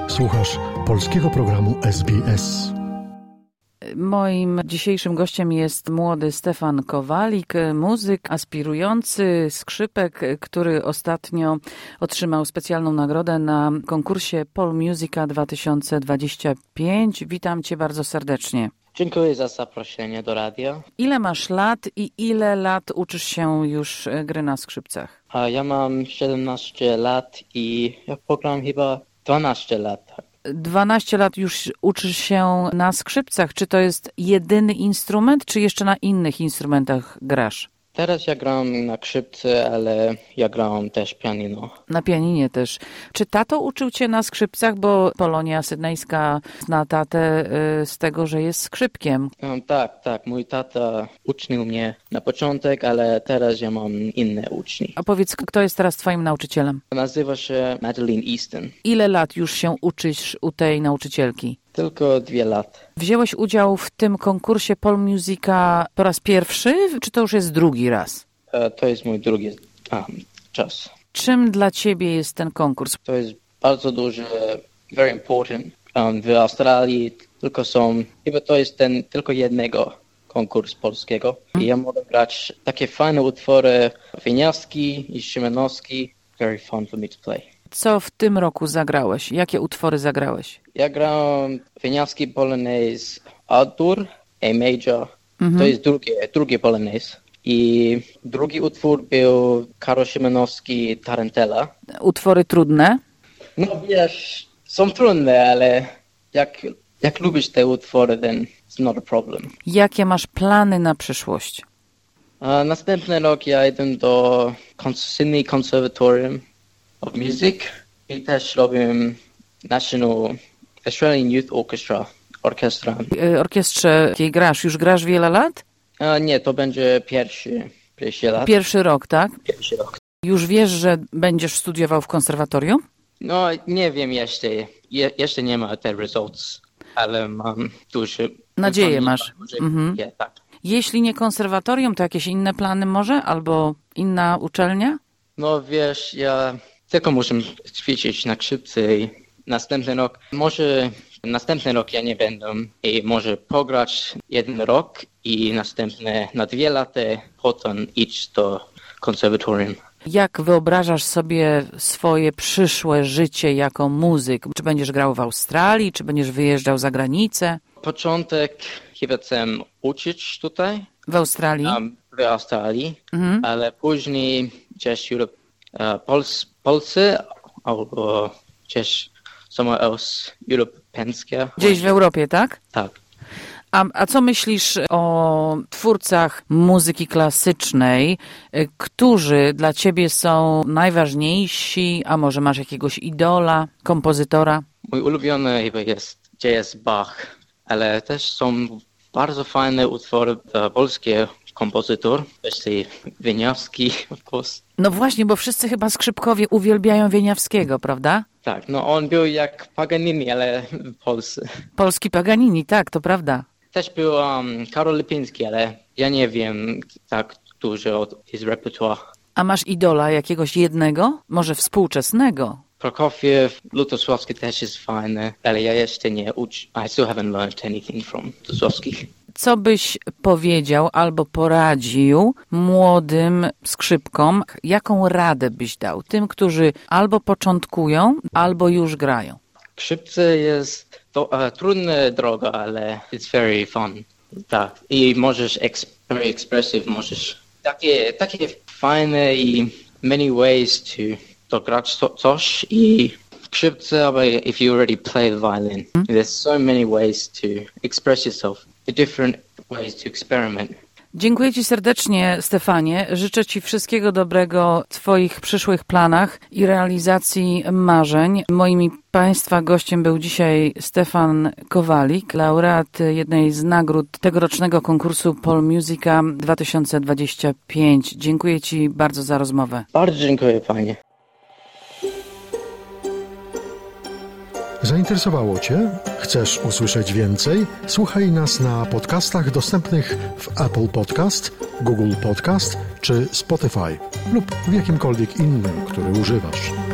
Słuchasz polskiego programu SBS. Moim dzisiejszym gościem jest młody Stefan Kowalik, muzyk aspirujący, skrzypek, który ostatnio otrzymał specjalną nagrodę na konkursie Polmusica 2025. Witam Cię bardzo serdecznie. Dziękuję za zaproszenie do radia. Ile masz lat i ile lat uczysz się już gry na skrzypcach? Ja mam 17 lat i ja program chyba 12 lat. 12 lat już uczysz się na skrzypcach. Czy to jest jedyny instrument, czy jeszcze na innych instrumentach grasz? Teraz ja gram na skrzypce, ale ja gram też pianino. Na pianinie też. Czy tato uczył Cię na skrzypcach, bo Polonia Sydneyska zna tatę z tego, że jest skrzypkiem? Tak. Mój tata uczył mnie na początek, ale teraz ja mam inne uczni. A powiedz, kto jest teraz Twoim nauczycielem? Nazywa się Madeleine Easton. Ile lat już się uczysz u tej nauczycielki? Tylko 2 lata. Wziąłeś udział w tym konkursie Polmusica po raz pierwszy, czy to już jest drugi raz? To jest mój drugi czas. Czym dla Ciebie jest ten konkurs? To jest bardzo duży, very important. W Australii chyba to jest tylko jednego konkurs polskiego. I ja mogę grać takie fajne utwory, Wieniawski i Szymanowski. Very fun for me to play. Co w tym roku zagrałeś? Jakie utwory zagrałeś? Ja grałem Wieniawski Polonaise A-dur, A major. To jest drugi Polonaise. I drugi utwór był Karol Szymanowski Tarantella. Utwory trudne? No wiesz, są trudne, ale jak lubisz te utwory, then it's not a problem. Jakie masz plany na przyszłość? Następny rok ja idę do Sydney Conservatorium of Music i też robię National Australian Youth Orchestra. Orkiestrze, jakiej grasz? Już grasz wiele lat? Nie, to będzie pierwszy lat. Pierwszy rok, tak? Pierwszy rok. Już wiesz, że będziesz studiował w konserwatorium? No, nie wiem jeszcze. Jeszcze nie ma te results, ale mam duże... Nadzieję masz. Yeah, tak. Jeśli nie konserwatorium, to jakieś inne plany może? Albo inna uczelnia? No wiesz, ja tylko muszę ćwiczyć na skrzypce i następny rok ja nie będę i może pograć 1 rok i następne na 2 lata potem iść do konserwatorium. Jak wyobrażasz sobie swoje przyszłe życie jako muzyk? Czy będziesz grał w Australii, czy będziesz wyjeżdżał za granicę? Początek chyba chcę uczyć tutaj. W Australii? W Australii, ale później gdzieś Polsce albo gdzieś somewhere else, europejskie. Gdzieś w Europie, tak? Tak. A co myślisz o twórcach muzyki klasycznej, którzy dla Ciebie są najważniejsi, a może masz jakiegoś idola, kompozytora? Mój ulubiony chyba jest J.S. Bach, ale też są bardzo fajne utwory polskie kompozytor, czyli Wieniawski, of course. No właśnie, bo wszyscy chyba skrzypkowie uwielbiają Wieniawskiego, prawda? Tak, no on był jak Paganini, ale w Polsce. Polski Paganini, tak, to prawda. Też był Karol Lipiński, ale ja nie wiem tak dużo od his repertoire. A masz idola jakiegoś jednego? Może współczesnego? Prokofiew, Lutosławski też jest fajny, ale ja jeszcze nie I still haven't learned anything from Lutosławski. Co byś powiedział albo poradził młodym skrzypkom? Jaką radę byś dał tym, którzy albo początkują, albo już grają? Skrzypce jest trudna droga, ale it's very fun. Tak. I możesz very expressive, możesz takie fajne i many ways to grać coś i skrzypce, aber if you already play the violin, there's so many ways to express yourself, the different ways to experiment. Dziękuję Ci serdecznie, Stefanie. Życzę Ci wszystkiego dobrego w Twoich przyszłych planach i realizacji marzeń. Moim i Państwa gościem był dzisiaj Stefan Kowalik, laureat jednej z nagród tegorocznego konkursu Polmusica 2025. Dziękuję Ci bardzo za rozmowę. Bardzo dziękuję, Panie. Zainteresowało Cię? Chcesz usłyszeć więcej? Słuchaj nas na podcastach dostępnych w Apple Podcast, Google Podcast czy Spotify lub w jakimkolwiek innym, który używasz.